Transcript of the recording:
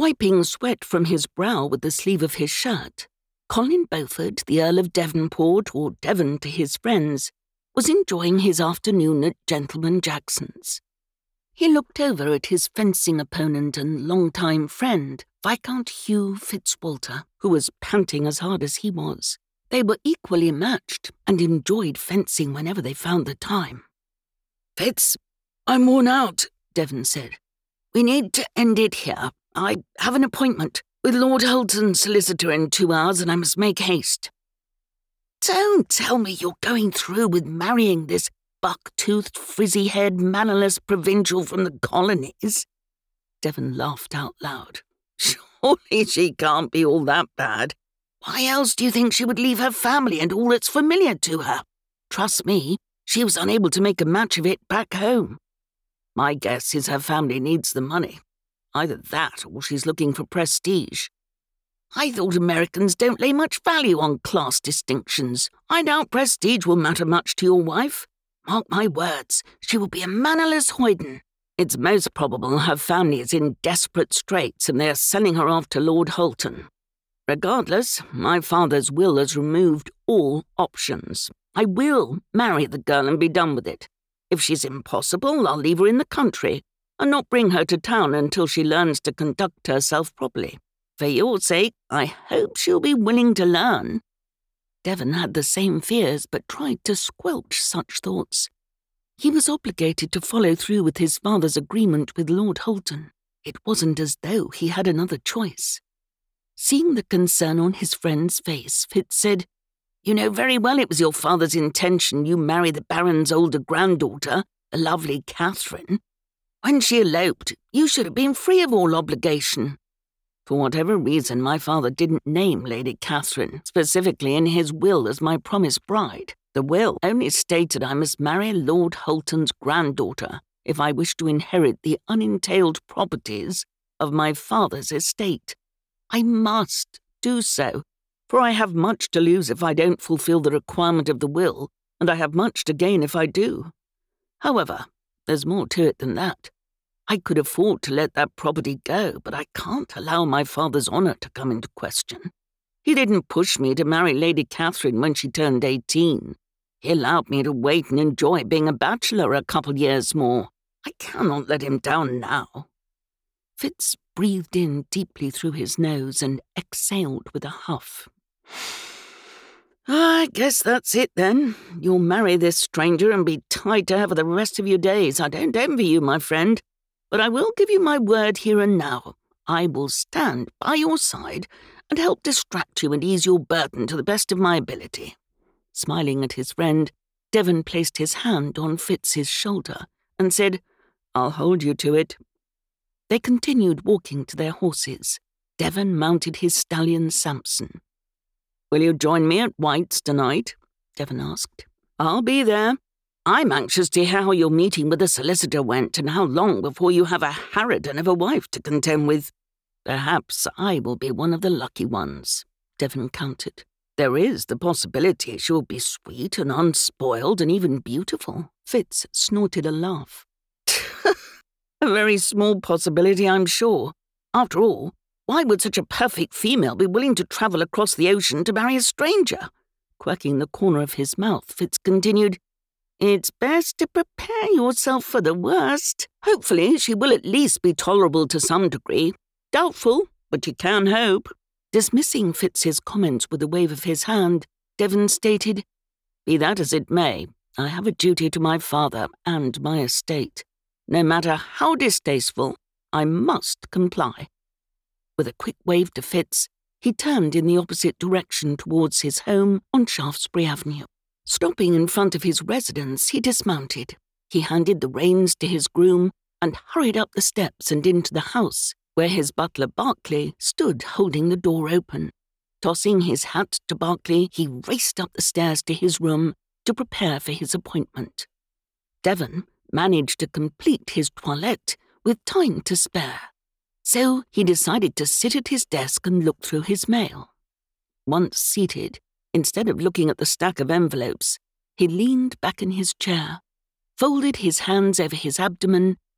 Wiping sweat from his brow with the sleeve of his shirt, Colin Beaufort, the Earl of Devonport, or Devon to his friends, was enjoying his afternoon at Gentleman Jackson's. He looked over at his fencing opponent and long-time friend, Viscount Hugh Fitzwalter, who was panting as hard as he was. They were equally matched and enjoyed fencing whenever they found the time. "Fitz, I'm worn out," Devon said. "We need to end it here. I have an appointment with Lord Holton's solicitor in 2 hours, and I must make haste." "Don't tell me you're going through with marrying this buck-toothed, frizzy-haired, mannerless provincial from the colonies." Devon laughed out loud. "Surely she can't be all that bad. Why else do you think she would leave her family and all that's familiar to her? Trust me, she was unable to make a match of it back home. My guess is her family needs the money. Either that or she's looking for prestige. I thought Americans don't lay much value on class distinctions. I doubt prestige will matter much to your wife. Mark my words, she will be a mannerless hoyden. It's most probable her family is in desperate straits and they are sending her off to Lord Holton. Regardless, my father's will has removed all options. I will marry the girl and be done with it. If she's impossible, I'll leave her in the country and not bring her to town until she learns to conduct herself properly. For your sake, I hope she'll be willing to learn." Devon had the same fears but tried to squelch such thoughts. He was obligated to follow through with his father's agreement with Lord Holton. It wasn't as though he had another choice. Seeing the concern on his friend's face, Fitz said, "You know very well it was your father's intention you marry the Baron's older granddaughter, the lovely Catherine. When she eloped, you should have been free of all obligation." For whatever reason, my father didn't name Lady Catherine specifically in his will as my promised bride. The will only stated I must marry Lord Holton's granddaughter if I wish to inherit the unentailed properties of my father's estate. I must do so, for I have much to lose if I don't fulfill the requirement of the will, and I have much to gain if I do. However, there's more to it than that. I could afford to let that property go, but I can't allow my father's honour to come into question. He didn't push me to marry Lady Catherine when she turned 18. He allowed me to wait and enjoy being a bachelor a couple years more. I cannot let him down now." Fitz breathed in deeply through his nose and exhaled with a huff. "I guess that's it then. You'll marry this stranger and be tied to her for the rest of your days. I don't envy you, my friend. But I will give you my word here and now. I will stand by your side and help distract you and ease your burden to the best of my ability." Smiling at his friend, Devon placed his hand on Fitz's shoulder and said, "I'll hold you to it." They continued walking to their horses. Devon mounted his stallion Samson. "Will you join me at White's tonight?" Devon asked. "I'll be there. I'm anxious to hear how your meeting with the solicitor went and how long before you have a harridan of a wife to contend with." "Perhaps I will be one of the lucky ones," Devon countered. "There is the possibility she will be sweet and unspoiled and even beautiful." Fitz snorted a laugh. "A very small possibility, I'm sure. After all, why would such a perfect female be willing to travel across the ocean to marry a stranger?" Quirking the corner of his mouth, Fitz continued, "It's best to prepare yourself for the worst. Hopefully she will at least be tolerable to some degree. Doubtful, but you can hope." Dismissing Fitz's comments with a wave of his hand, Devon stated, "Be that as it may, I have a duty to my father and my estate. No matter how distasteful, I must comply." With a quick wave to Fitz, he turned in the opposite direction towards his home on Shaftesbury Avenue. Stopping in front of his residence, he dismounted. He handed the reins to his groom and hurried up the steps and into the house, where his butler Barclay stood holding the door open. Tossing his hat to Barclay, he raced up the stairs to his room to prepare for his appointment. Devon managed to complete his toilette with time to spare, so he decided to sit at his desk and look through his mail. Once seated, instead of looking at the stack of envelopes, he leaned back in his chair, folded his hands over his abdomen,